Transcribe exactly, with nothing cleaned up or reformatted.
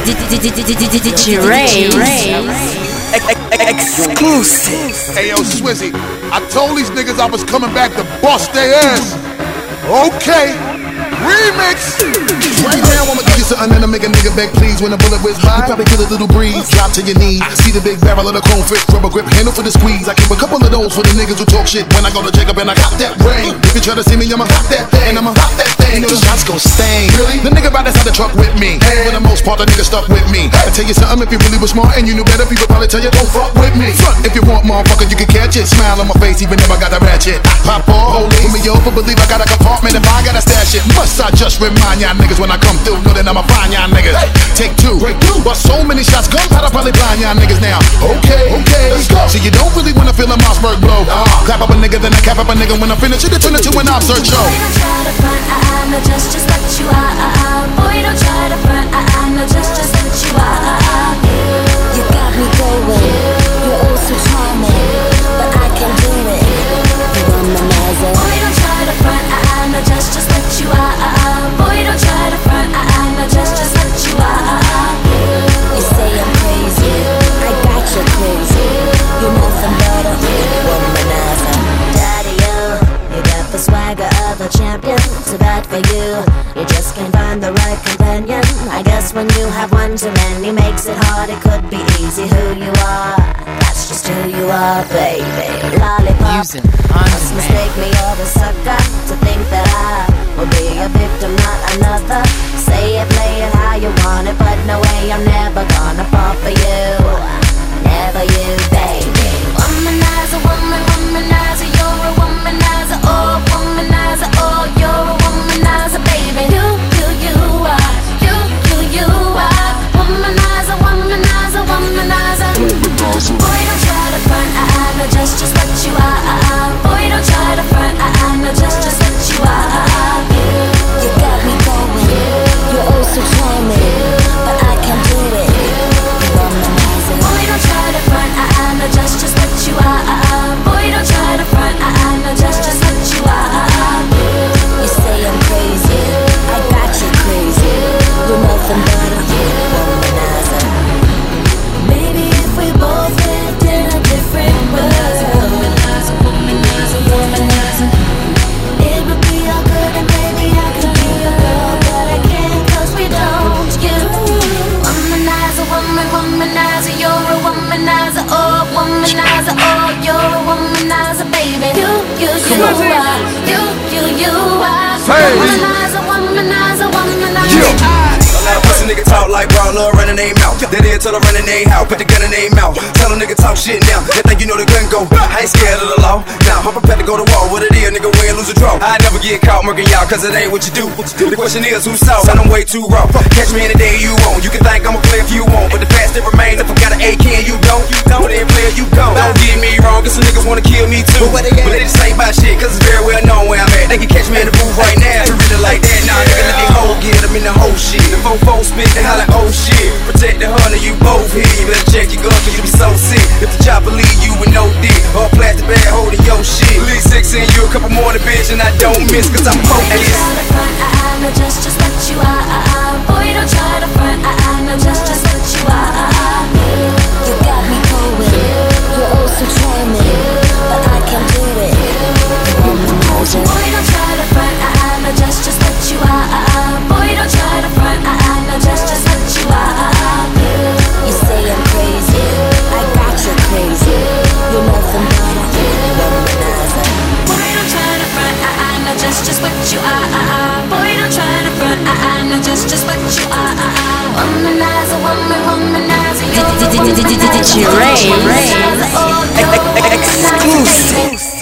D J Ray. Exclusive. Hey yo, Swizzy, I told these niggas I was coming back to bust their ass. Okay, remix. Right now I'ma give you something that'll make a nigga beg please. When a bullet whiz by, you probably feel a little breeze. Drop to your knees, see the big barrel of the chrome fit, rubber grip handle for the squeeze. I keep a couple of those for the niggas who talk shit. When I go to Jacob and I got that ring. If you try to see me, I'ma hot that thing, I'ma hot that thing. You know the shots gon' stain. Really? The nigga right inside the truck with me. Hey. For the most part, the nigga stuck with me. I tell you something, if you really was smart and you knew better, people probably tell you don't fuck with me. Front. If you want, motherfucker, you can catch it. Smile on my face, even if I got a ratchet. Pop off, pull me over, believe I got a compartment if I gotta stash it. Must I just remind y'all niggas when I come through, know that I'ma find y'all niggas. Hey. Take two, break two. But so many shots, gunpowder probably blind y'all niggas now. Okay, okay, let's go. So you don't really wanna feel a Mossberg blow. Uh, clap up a nigga, then I cap up a nigga. When I finish it, it turn into an absurd show. Boy, don't try to front, I know just just what you are. Boy, don't try to front, I know just just what you are. You got me going, you're oh so charming, but I can do it. You womanizer. Boy, don't try to front, I know just just what you are. Boy, don't try to front, I know just just what you are. You say I'm crazy, I got you crazy. You're nothing but a womanizer. Daddy, you, you got the swagger of a champion. Too bad for you, you just can't find the right companion. I guess when you have one too many makes it hard. It could be easy who you are. That's just who you are, baby. Lollipop, must mistake me or the sucker to think that I will be a victim, not another. Say it, play it how you want it, but no way, I'm never gonna fall for you. Never you, baby. Womanizer, woman, womanizer, you're a womanizer, oh, womanizer, oh, you're a womanizer, baby. You, you, you are, you, you, you are. Womanizer, womanizer, womanizer. Boy, don't try to front, I know just just what you are. Boy, don't try to front, I know just just what you are. You got me going, you're oh so charming, but I can do it. You womanizer. Boy, don't try to front, I know just just what you are. Boy, don't try to front, I know just just what you are. You say I'm crazy, I got you crazy. You're nothing but a womanizer. Maybe if we both lived in a different world, womanizer, womanizer, womanizer, it would be all good and maybe I could be your girl, but I can't 'cause we don't. You, womanizer, woman, womanizer, you're a womanizer, oh, womanizer, oh, you're a womanizer, baby. You, you, you are, you, you, you are. Womanizer, womanizer, womanizer. A lot of pussy nigga talk like bro, love running they mouth. They did till I run in they house, put the gun in they mouth. Tell a nigga talk shit now. They think you know the gun go. I ain't scared of the law. Now I'm prepared to go to war. What it is, nigga, win, lose or draw. I never get caught murking y'all, cause it ain't what you do. The question is who's soft, and I'm way too raw. Catch me any day you want. You can think I'ma play if you want, but the facts that remain, if I got an A K and you don't, you don't, then play if you don't. Don't get me wrong, cause some niggas wanna kill me too. But they just ain't about shit, cause it's very well known where I'm at. They can catch me in the booth right now. You really like that, nah, nigga, let me hold, get them in the whole shit. The fofo spit, they holla, oh shit. Protect the hunter, you both here. You better check your gun, cause you be so sick. If the chopper leave you with no dick, or a plastic bag holding your shit. Leave six in you, a couple more than bitch, and I don't miss, cause I'm focused. Don't try to front, I know just just what you are. Boy, don't try to front, I know just just what you are. You got me going, you're oh so charming, but I can do it. You womanizer. Boy, don't try to front, I know just just what you are. Boy, don't try to front, I know just just what you are. You say I'm crazy, I got you crazy. You're nothing but a womanizer. Boy, don't try to front, I know just just what you are. Boy, don't try to front, I know just just what you are. Womanizer, woman, womanizer, you're a womanizer. D J Ray. Exclusive.